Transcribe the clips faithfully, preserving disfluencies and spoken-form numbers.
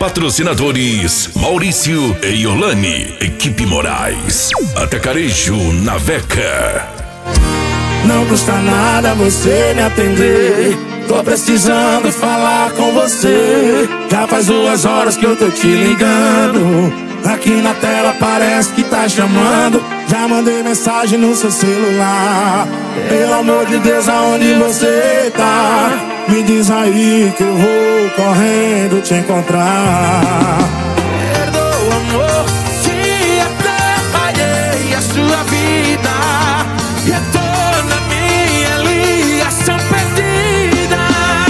Patrocinadores Maurício e Yolane, Equipe Moraes, Atacarejo Naveca. Não custa nada você me atender, tô precisando falar com você. Já faz duas horas que eu tô te ligando, aqui na tela parece que tá chamando. Já mandei mensagem no seu celular, pelo amor de Deus, aonde você tá? Me diz aí que eu vou correndo te encontrar. Perdoa, amor, se atrapalhei a sua vida, retorna minha ligação perdida.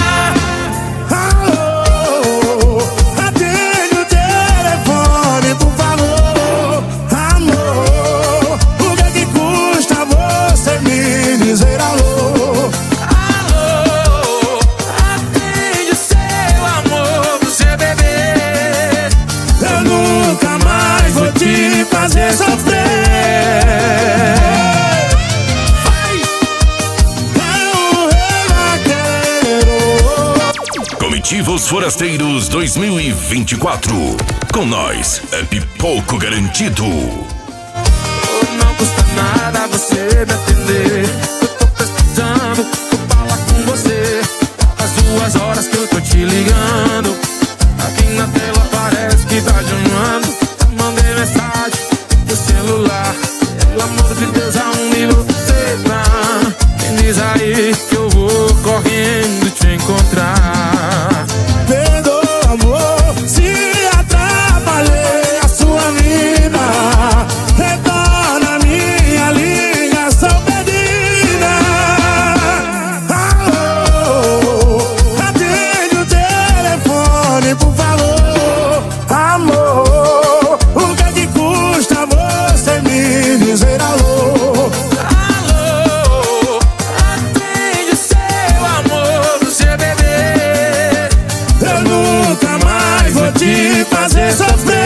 Alô, atende o telefone, por favor. Amor, o que é que custa você me dizer alô? Alô, atende o seu amor pro seu bebê. Eu nunca mais vou te fazer sofrer. Comitivos Forasteiros dois mil e vinte e quatro. Com nós é pipoco garantido. Não custa nada você me atender, eu tô precisando falar com você. Faz duas horas que eu tô te ligando, aqui na tela parece que tá chamando. Mandei mensagem no celular, pelo amor de Deus, aonde você tá? Me diz aí que eu vou correndo te encontrar. Perdoa, amor, se atrapalhei a sua vida, retorna minha ligação perdida. Alô, atende o telefone, por favor. Amor, o que é que custa você me dizer alô? Alô, atende o seu amor pro seu bebê. Eu nunca mais vou te fazer sofrer.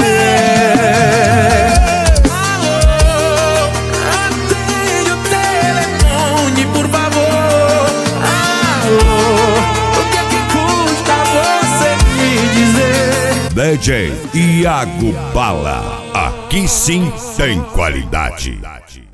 Alô, atende o telefone, por favor. Alô, o que é que custa você me dizer? D J Iago Bala, aqui sim tem qualidade.